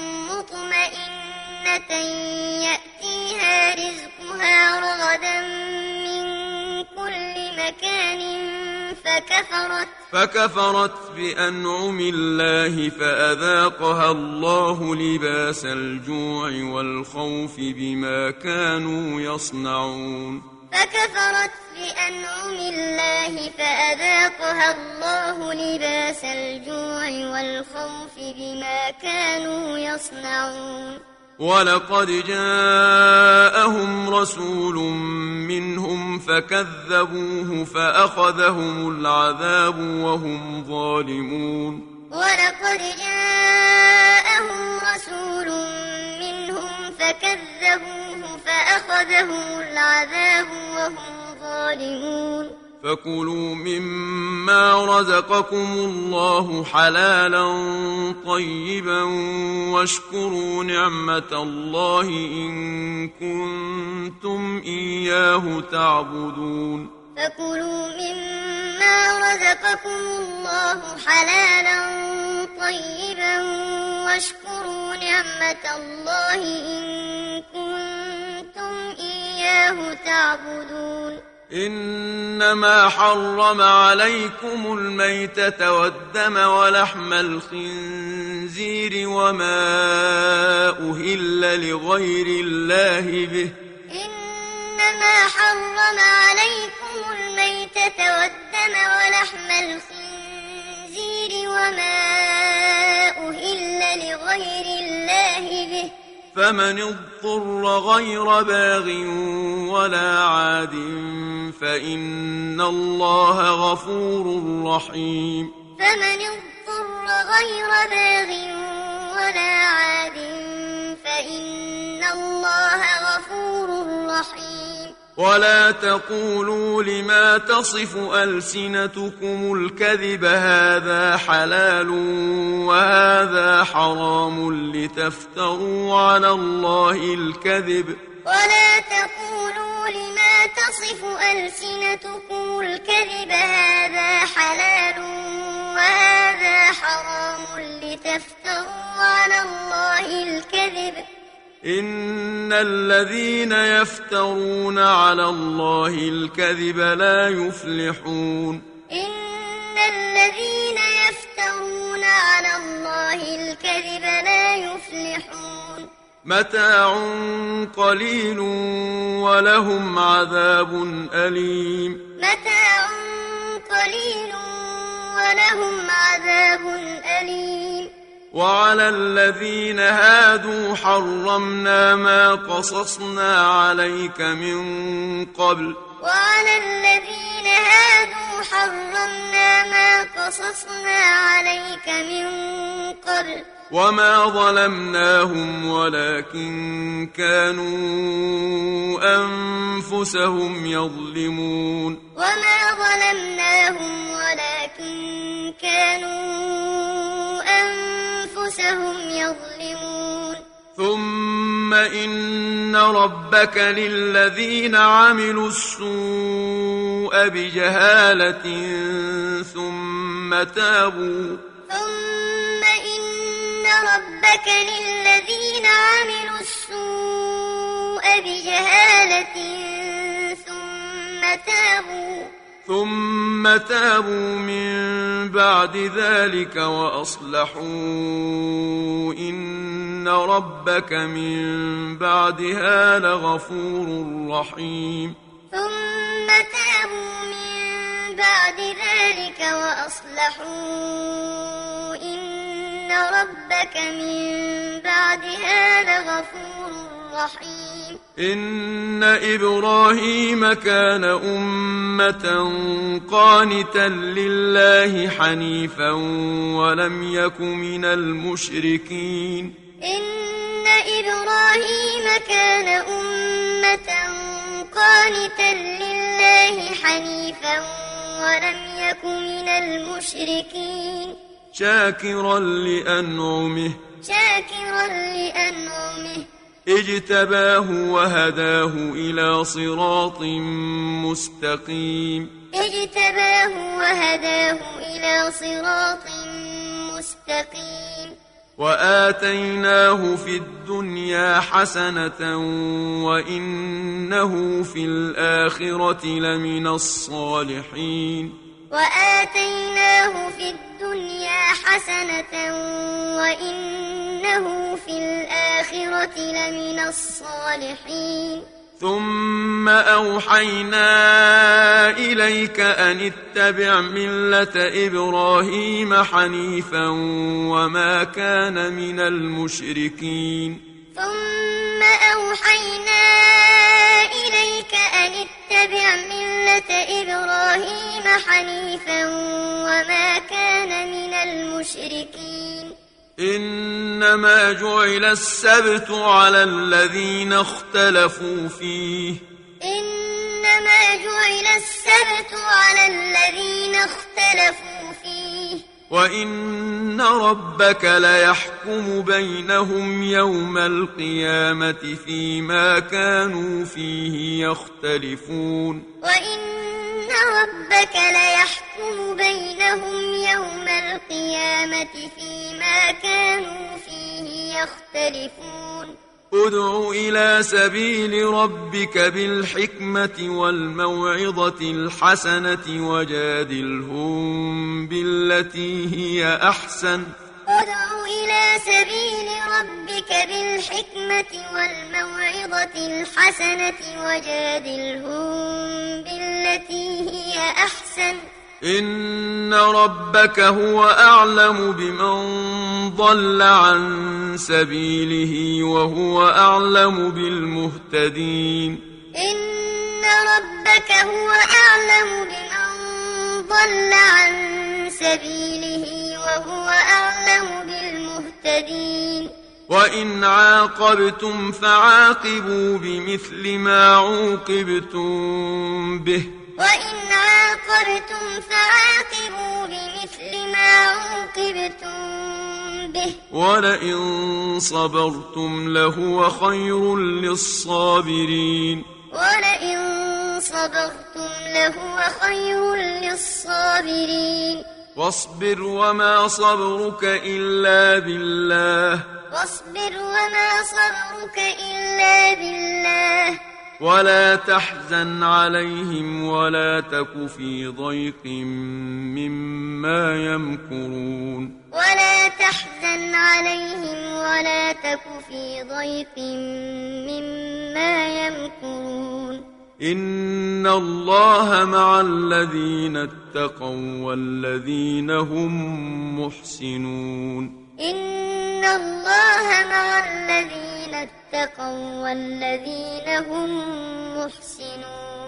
مطمئنة يأتيها رزقها رغدا من كل مكان فكفرت فكفرت بأنعم الله فأذاقها الله لباس الجوع والخوف بما كانوا يصنعون فكفرت بأنعم الله فأذاقها الله لباس الجوع والخوف بما كانوا يصنعون ولقد جاءهم رسول منهم فكذبوه فأخذهم العذاب وهم ظالمون ولقد جاءهم رسول منهم فكذبوه فأخذهم العذاب وهم ظالمون فكلوا مما رزقكم الله حلالا طيبا واشكروا نعمة الله إن كنتم إياه تعبدون فكلوا مما رزقكم الله حلالا طيبا واشكروا نعمة الله إن كنتم إياه تعبدون إنما حرم عليكم الميتة والدم ولحم الخنزير وما أهل لغير الله به إنما حرم عليكم الميتة والدم ولحم الخنزير وما أهل لغير الله به فمن اضطر غير باغ ولا عاد فإن الله غفور رحيم فمن اضطر غير باغ ولا عاد فإن الله غفور رحيم ولا تقولوا لما تصف ألسنتكم الكذب هذا حلال وهذا حرام لتفتروا على الله الكذب ولا تقولوا لما تصف ألسنتكم الكذب هذا حلال وهذا حرام لتفتروا على الله الكذب إن الذين يفترون على الله الكذب لا يفلحون إن الذين يفترون على الله الكذب لا يفلحون متاع قليل ولهم عذاب أليم متاع قليل ولهم عذاب أليم وعلى الذين هادوا حرمنا ما قصصنا عليك من قبل وعلى الذين هادوا حرمنا ما قصصنا عليك من قبل وما ظلمناهم ولكن كانوا أنفسهم يظلمون وما ظلمناهم ولكن كانوا أنفسهم يظلمون ثم إن ربك للذين عملوا السوء بجهالة ثم تابوا ثم إن ربك للذين عملوا السوء بجهالة ثم تابوا ثم تابوا من بعد ذلك وأصلحوا إن ربك من بعدها لغفور رحيم ثم تابوا من بعد ذلك وأصلحوا إن ربك من بعدها لغفور الرحيم إن إبراهيم كان أمة قانتا لله حنيفا ولم يك من المشركين إن إبراهيم كان أمة قانتا لله حنيفا ولم يك من المشركين شاكرا لأنعمه شاكرا لأنعمه اجتباه وهداه إلى صراط مستقيم اجتباه وهداه إلى صراط مستقيم وآتيناه في الدنيا حسنة وإنه في الآخرة لمن الصالحين وآتيناه في الدنيا حسنة وإنه في الآخرة لمن الصالحين ثم أوحينا إليك أن اتبع ملة إبراهيم حنيفا وما كان من المشركين ثم أوحينا إليك أن اتبع ملة إبراهيم حنيفا وما كان من المشركين إنما جعل السبت على الذين اختلفوا فيه إنما جعل السبت على الذين اختلفوا فيه وإن ربك ليحكم بينهم يوم القيامة فيما كانوا فيه يختلفون وإن ربك ليحكم بينهم يوم القيامة فيما كانوا فيه يختلفون ادع إلى سبيل ربك بالحكمة والموعظة الحسنة وجادلهم بالتي هي أحسن ادع إلى سبيل ربك بالحكمة والموعظة الحسنة وجادلهم بالتي هي أحسن إن ربك هو أعلم بمن ضل عن سبيله وهو أعلم بالمهتدين إن ربك هو أعلم بمن ضل عن سبيله وهو أعلم بالمهتدين وإن عاقبتم فعاقبوا بمثل ما عوقبتم به وإن عاقبتم فعاقبوا بمثل ما عوقبتم به ولئن صبرتم لهو خير للصابرين ولئن صبرتم لهو خير للصابرين واصبر وما صبرك إلا بالله واصبر وما صبرك إلا بالله ولا تحزن عليهم ولا تك في ضيق مما يمكرون ولا تحزن عليهم ولا تك في ضيق مما يمكرون إن الله مع الذين اتقوا والذين هم محسنون إن الله مع الذين اتقوا والذين هم محسنون